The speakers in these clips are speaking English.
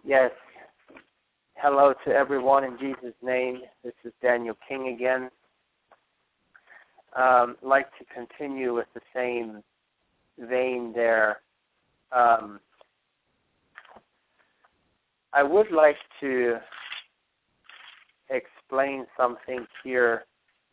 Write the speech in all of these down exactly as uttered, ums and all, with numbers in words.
Yes. Hello to everyone in Jesus' name. This is Daniel King again. Um, I'd like to continue with the same vein there. Um, I would like to explain something here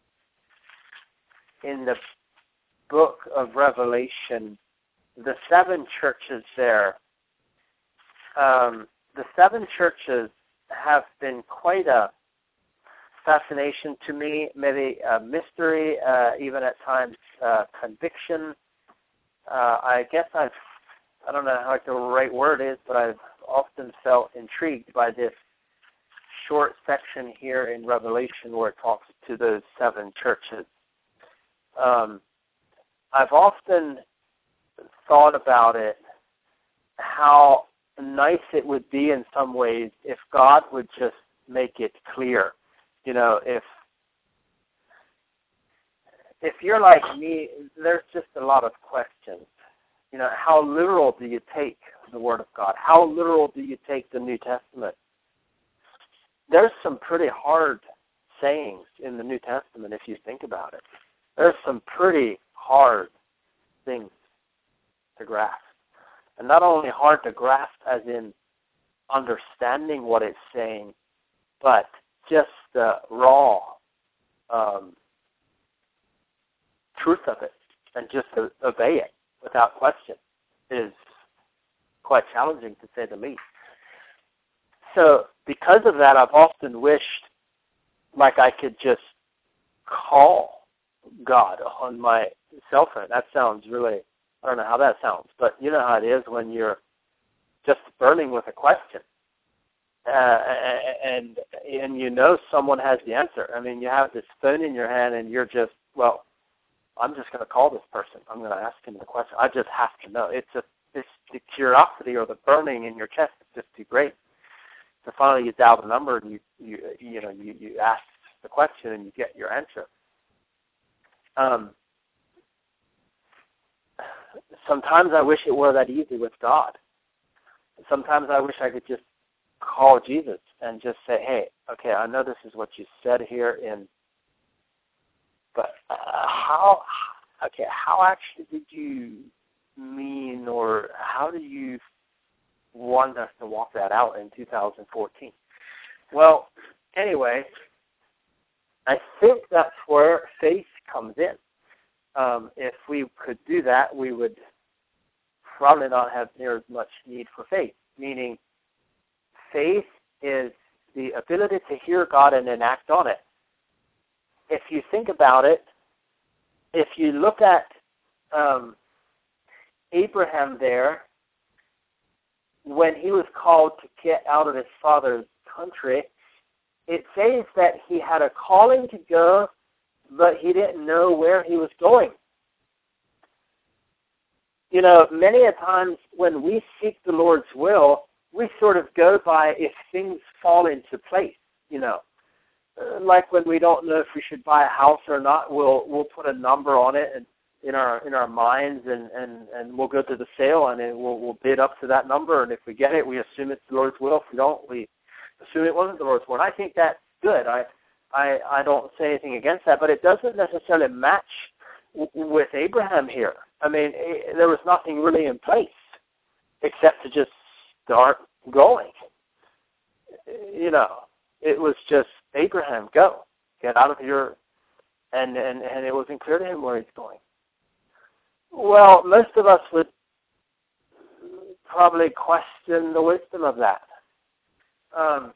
in the book of Revelation. The seven churches there, um, the seven churches have been quite a fascination to me, maybe a mystery, uh, even at times uh, conviction. Uh, I guess I've, I don't know how the right word is, but I've often felt intrigued by this short section here in Revelation where it talks to those seven churches. Um, I've often thought about it, how nice it would be in some ways if God would just make it clear. You know, if if you're like me, there's just a lot of questions. You know, how literal do you take the Word of God? How literal do you take the New Testament? There's some pretty hard sayings in the New Testament if you think about it. There's some pretty hard things to grasp. And not only hard to grasp as in understanding what it's saying, but just the raw um, truth of it and just to obey it without question is quite challenging, to say the least. So because of that, I've often wished like I could just call God on my cell phone. That sounds really, I don't know how that sounds, but you know how it is when you're just burning with a question. Uh, and and you know someone has the answer. I mean, you have this phone in your hand and you're just, well, I'm just going to call this person. I'm going to ask him the question. I just have to know. It's a, it's the curiosity or the burning in your chest is just too great. So finally you dial the number and you, you, you know, you, you ask the question and you get your answer. Um, sometimes I wish it were that easy with God. Sometimes I wish I could just call Jesus and just say, hey, okay, I know this is what you said here in, but uh, how, okay, how actually did you mean, or how do you want us to walk that out in two thousand fourteen? Well, anyway, I think that's where faith comes in. Um, if we could do that, we would probably not have near as much need for faith, meaning faith is the ability to hear God and then act on it. If you think about it, if you look at um, Abraham there, when he was called to get out of his father's country, it says that he had a calling to go, but he didn't know where he was going. You know, many a times when we seek the Lord's will, we sort of go by if things fall into place, you know. Uh, like when we don't know if we should buy a house or not, we'll we'll put a number on it and in our in our minds, and, and, and we'll go to the sale and then we'll we'll bid up to that number, and if we get it, we assume it's the Lord's will. If we don't, we assume it wasn't the Lord's will. And I think that's good. I I I don't say anything against that, but it doesn't necessarily match w- with Abraham here. I mean, it, there was nothing really in place except to just start going. You know, it was just, Abraham, go. Get out of your, and, and, and it wasn't clear to him where he's going. Well, most of us would probably question the wisdom of that. Um,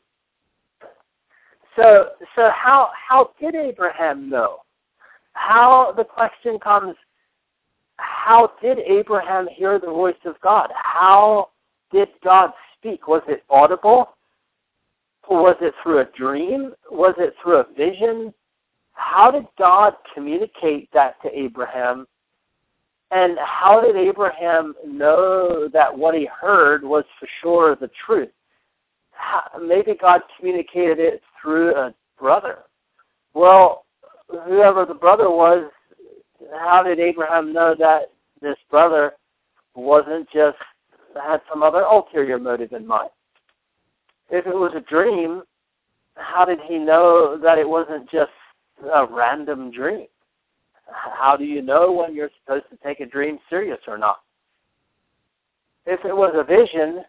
so so how how did Abraham know? How, the question comes, how did Abraham hear the voice of God? How did God speak? Was it audible? Was it through a dream? Was it through a vision? How did God communicate that to Abraham? And how did Abraham know that what he heard was for sure the truth? How, maybe God communicated it through a brother. Well, whoever the brother was, how did Abraham know that this brother wasn't just, had some other ulterior motive in mind? If it was a dream, how did he know that it wasn't just a random dream? How do you know when you're supposed to take a dream serious or not? If it was a vision,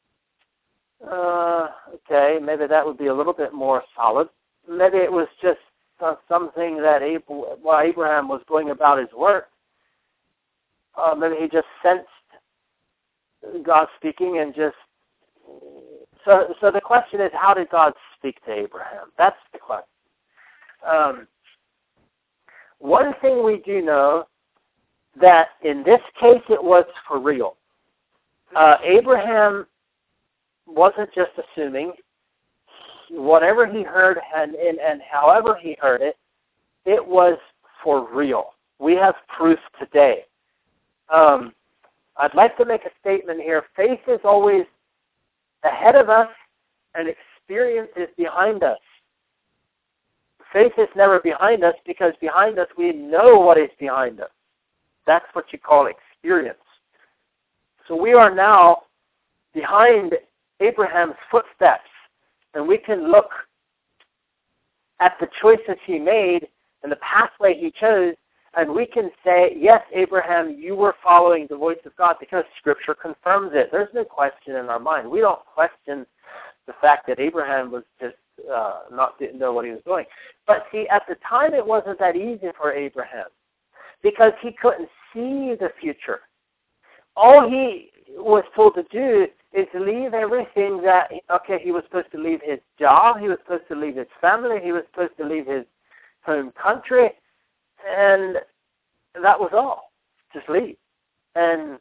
uh, okay, maybe that would be a little bit more solid. Maybe it was just uh, something that Ab- while Abraham was going about his work, uh, maybe he just sensed God speaking and just... So, so the question is, how did God speak to Abraham? That's the question. Um, one thing we do know, that in this case it was for real. Uh, Abraham wasn't just assuming. Whatever he heard and, and, and however he heard it, it was for real. We have proof today. Um, I'd like to make a statement here. Faith is always ahead of us and experience is behind us. Faith is never behind us because behind us we know what is behind us. That's what you call experience. So we are now behind Abraham's footsteps, and we can look at the choices he made and the pathway he chose, and we can say, yes, Abraham, you were following the voice of God because Scripture confirms it. There's no question in our mind. We don't question the fact that Abraham was just uh, not didn't know what he was doing. But see, at the time, it wasn't that easy for Abraham because he couldn't see the future. All he was told to do is leave everything that, okay, he was supposed to leave his job, he was supposed to leave his family, he was supposed to leave his home country, and that was all. Just leave. And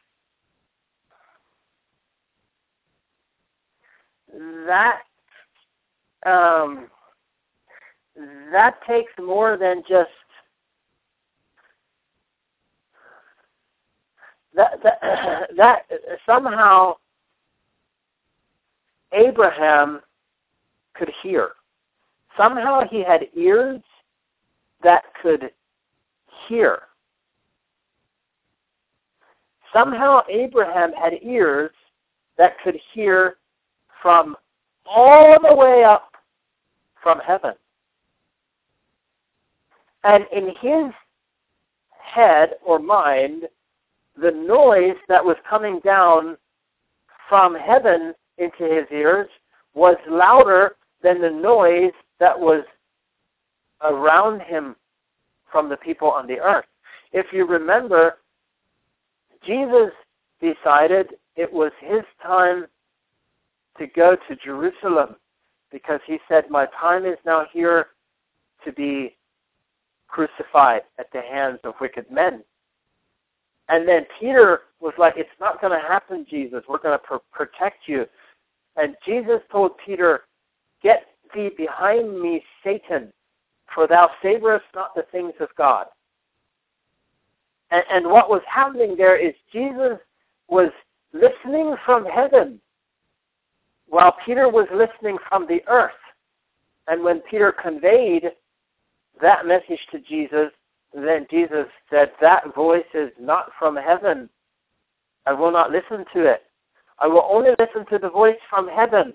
that um, that takes more than just that, that, that somehow Abraham could hear. Somehow he had ears that could hear. Somehow Abraham had ears that could hear from all the way up from heaven. And in his head or mind, the noise that was coming down from heaven into his ears was louder than the noise that was around him from the people on the earth. If you remember, Jesus decided it was his time to go to Jerusalem because he said, my time is now here to be crucified at the hands of wicked men. And then Peter was like, it's not going to happen, Jesus. We're going to pr- protect you. And Jesus told Peter, get thee behind me, Satan, for thou savorest not the things of God. And, and what was happening there is Jesus was listening from heaven while Peter was listening from the earth. And when Peter conveyed that message to Jesus, then Jesus said, that voice is not from heaven. I will not listen to it. I will only listen to the voice from heaven.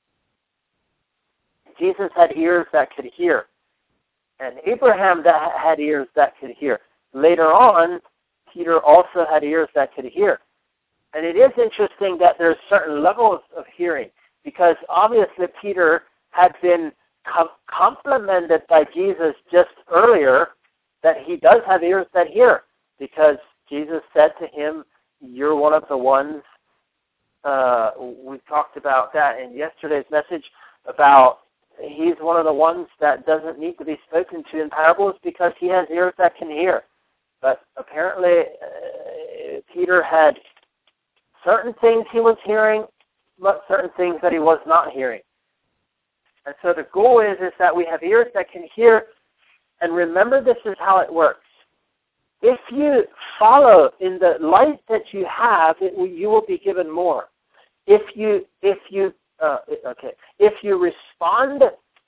Jesus had ears that could hear. And Abraham that had ears that could hear. Later on, Peter also had ears that could hear. And it is interesting that there's certain levels of hearing, because obviously Peter had been com- complimented by Jesus just earlier that he does have ears that hear, because Jesus said to him, you're one of the ones, uh, we talked about that in yesterday's message, about he's one of the ones that doesn't need to be spoken to in parables because he has ears that can hear. But apparently uh, Peter had certain things he was hearing, but certain things that he was not hearing. And so the goal is, is that we have ears that can hear. And remember, this is how it works. If you follow in the light that you have, it will, you will be given more. If you, if you, uh, okay, if you respond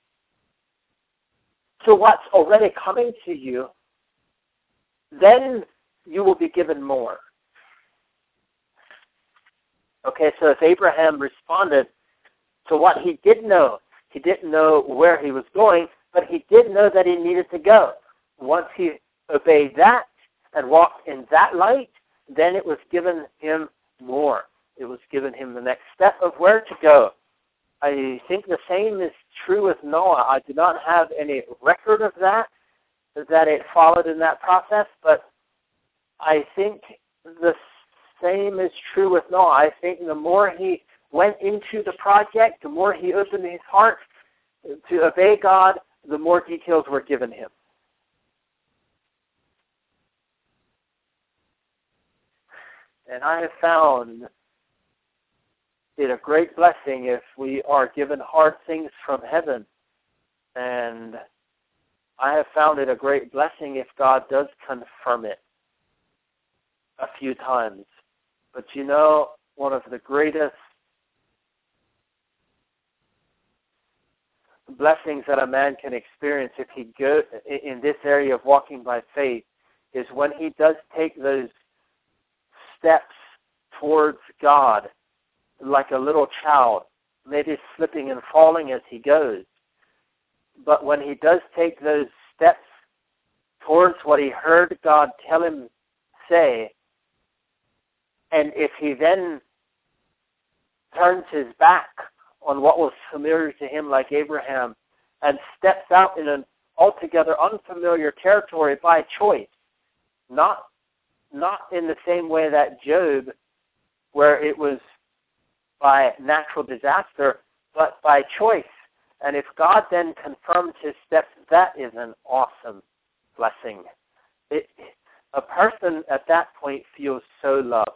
to what's already coming to you, then you will be given more. Okay, so if Abraham responded So what he did know, he didn't know where he was going, but he did know that he needed to go. Once he obeyed that and walked in that light, then it was given him more. It was given him the next step of where to go. I think the same is true with Noah. I do not have any record of that, that it followed in that process, but I think the same is true with Noah. I think the more he went into the project, the more he opened his heart to obey God, the more details were given him. And I have found it a great blessing if we are given hard things from heaven. And I have found it a great blessing if God does confirm it a few times. But you know, one of the greatest blessings that a man can experience if he goes in this area of walking by faith is when he does take those steps towards God like a little child, maybe slipping and falling as he goes. But when he does take those steps towards what he heard God tell him say, and if he then turns his back on what was familiar to him like Abraham and steps out in an altogether unfamiliar territory by choice, not, not in the same way that Job, where it was by natural disaster, but by choice. And if God then confirms his steps, that is an awesome blessing. It, a person at that point feels so loved.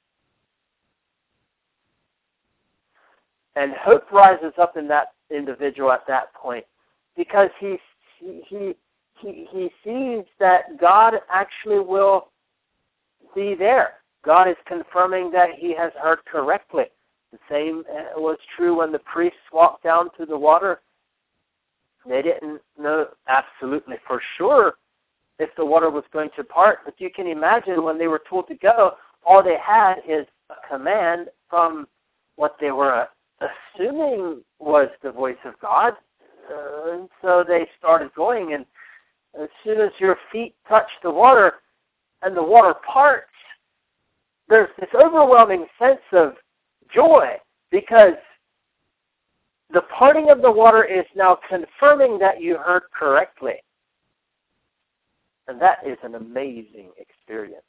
And hope rises up in that individual at that point because he he he he, he sees that God actually will be there. God is confirming that he has heard correctly. The same was true when the priests walked down to the water. They didn't know absolutely for sure if the water was going to part, but you can imagine when they were told to go, all they had is a command from what they were assuming was the voice of God. Uh, and so they started going, and as soon as your feet touch the water and the water parts, there's this overwhelming sense of joy because the parting of the water is now confirming that you heard correctly. And that is an amazing experience.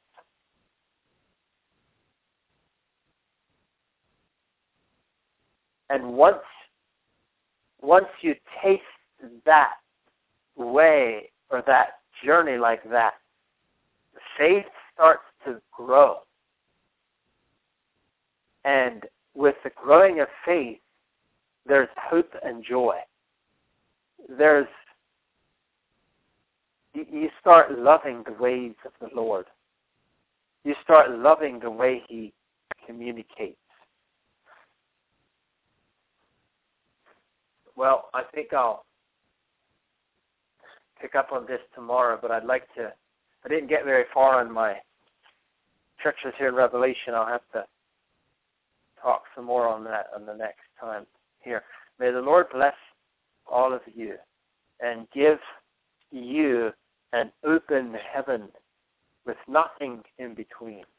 And once, once you taste that way or that journey like that, faith starts to grow. And with the growing of faith, there's hope and joy. There's, you start loving the ways of the Lord. You start loving the way he communicates. Well, I think I'll pick up on this tomorrow, but I'd like to, I didn't get very far on my churches here in Revelation. I'll have to talk some more on that on the next time here. May the Lord bless all of you and give you an open heaven with nothing in between.